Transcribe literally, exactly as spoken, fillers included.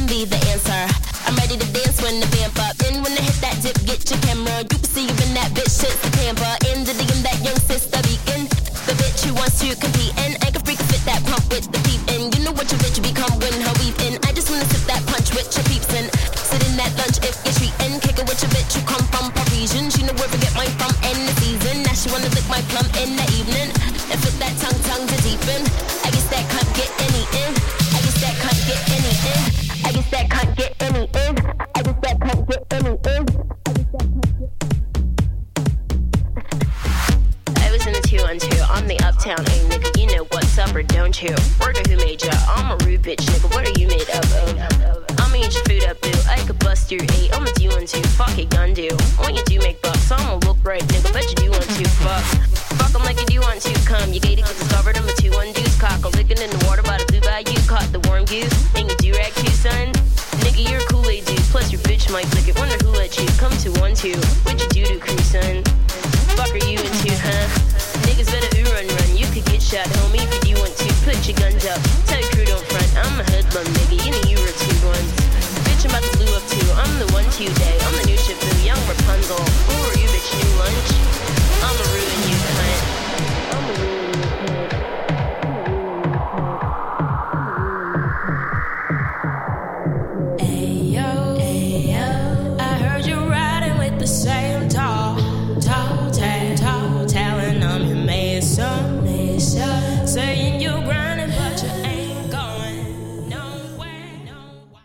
can be the answer. I'm ready to dance when the vamp up. Then when I hit that dip, get your camera. You can see even that bitch shit's the camper. In the D M, that young sister beacon. The bitch who wants to compete and I can freak fit that pump with the peep in. You know what your bitch become when her weave in. I just wanna sip that punch with your peeps in. Sit in that lunch if you're treating. Kick it with your bitch who come from Parisian. She know where to get mine from in the season. Now she wanna lick my plum in the evening. And fit that tongue tongue to deepen. I guess that can't get any in. I guess that can't get any in. I guess that can't get any in. I guess that can't get any in. I was in the two on two. I'm the uptown A nigga. You know what's up or don't you? Word of who made ya? I'm a rude bitch nigga. What are you made up of? I'ma eat your food up, boo. I could bust your eight. I'ma do one two. Fuck it, gun do. When you do make bucks, I'ma look right, nigga. Bet you do want to. Fuck. Fuck 'em like you do want to. Come, you gated, get discovered. I'm a two one deuce. Cock a licking in the water by the blue bayou. Caught the warm goose. And you do rag too, son. Nigga, you're a Kool-Aid dude. Plus your bitch might lick it. Wonder who let you come to one two. What you do to crew, son? Fuck are you into, huh? Niggas better ooh run run. You could get shot, homie, if you do want to. Put your guns up. Tell your crew don't front. I'm a hoodlum, nigga. You know you were two ones. Bitch, I'm about to blue up too. I'm the one two day. I'm the new Shifu, young Rapunzel. Who are you, bitch? New lunch? I'ma ruin you, cunt. I'ma ruin you, cunt. I'ma ruin you, cunt. Ay.